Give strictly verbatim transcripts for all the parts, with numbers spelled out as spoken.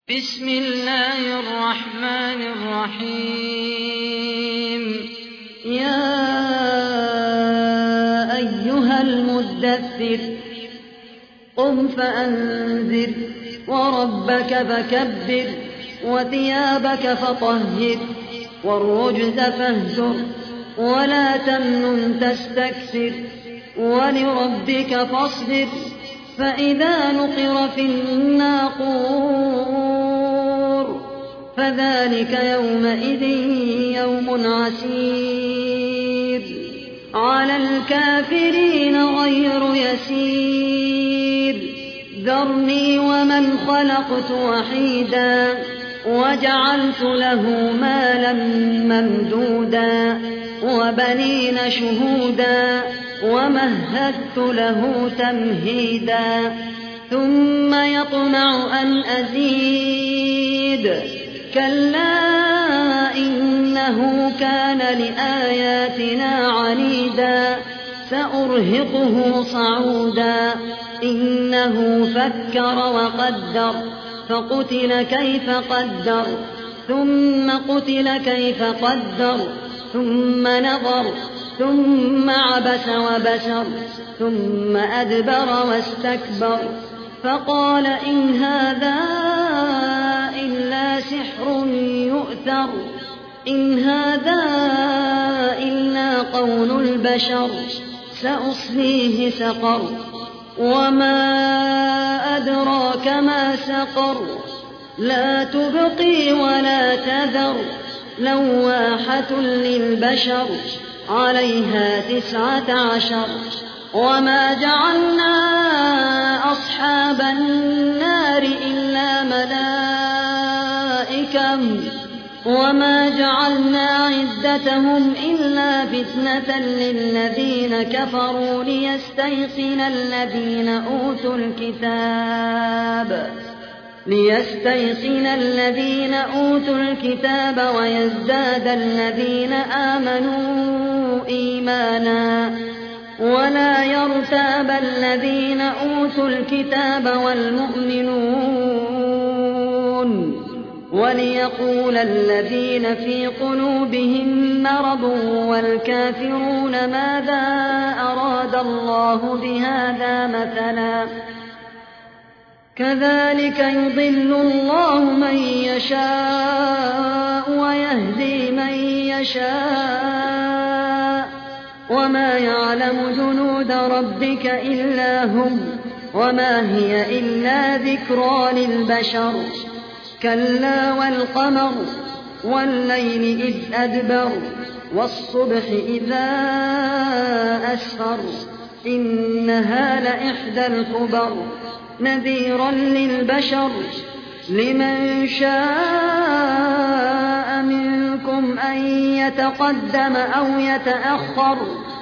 بسم الله الرحمن الرحيم يا أيها المدثر قم فأنذر وربك فكبر وثيابك فطهر والرجز فاهجر ولا تمنن تستكثر ولربك فاصبر فإذا نقر في الناقور فذلك يومئذ يوم عسير على الكافرين غير يسير ذرني ومن خلقت وحيدا وجعلت له مالا ممدودا وبنين شهودا ومهدت له تمهيدا ثم يطمع أن أزيد كلا إنه كان لآياتنا عنيدا سأرهقه صعودا إنه فكر وقدر فقتل كيف قدر ثم قتل كيف قدر ثم نظر ثم عبس وبسر ثم أدبر واستكبر فقال إن هذا إلا سحر يؤثر إن هذا إلا قول البشر سأصليه سقر وما أدراك ما سقر لا تبقي ولا تذر لواحة للبشر عليها تسعة عشر وما جعلنا أصحاب النار إلا ملائكة وما جعلنا عدتهم إلا فتنة للذين كفروا ليستيقن الذين أوتوا الكتاب ليستيقن الذين أوتوا الكتاب ويزداد الذين آمنوا إيمانا ولا يرتاب الذين أوتوا الكتاب والمؤمنون وليقول الذين في قلوبهم مرض والكافرون ماذا أراد الله بهذا مثلا كذلك يضل الله من يشاء ويهدي من يشاء وما يعلم جنود ربك إلا هم وما هي إلا ذكرى للبشر كلا والقمر والليل إذ أدبر والصبح إذا أسفر إنها لإحدى الكبر نذيرا للبشر لمن شاء منكم أن يتقدم أو يتأخر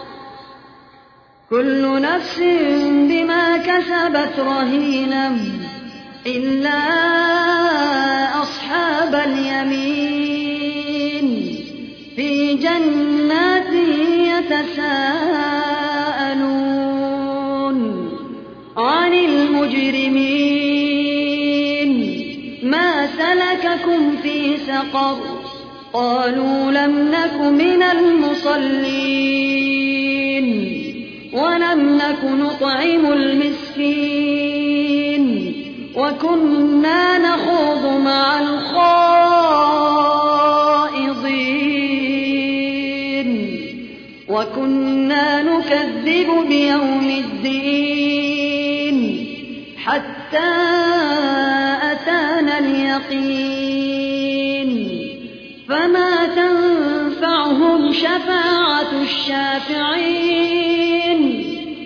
كل نفس بما كسبت رهينة إلا أصحاب اليمين في جنات يتساءلون عن المجرمين ما سلككم في سقر قالوا لم نك من المصلين ولم نك نطعم المسكين وكنا نخوض مع الخائضين وكنا نكذب بيوم الدين حتى أتانا اليقين فما تنفعهم شفاعة الشافعين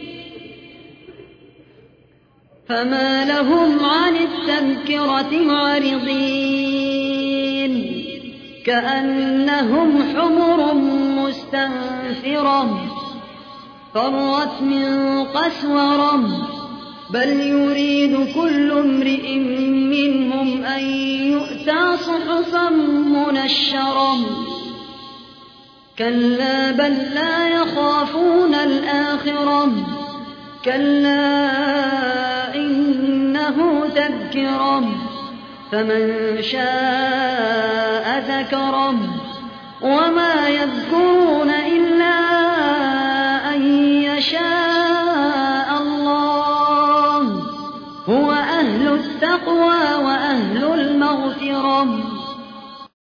فما لهم عن التذكرة معرضين كأنهم حمر مستنفرة فرت من قسورة بل يريد كل امرئ منهم أن يؤتى صحفا منشرة كلا بل لا يخافون الآخرة كلا إنه تذكرة فمن شاء ذكره وما يذكرون إلا أن يشاء الله هو أهل التقوى وأهل المغفرة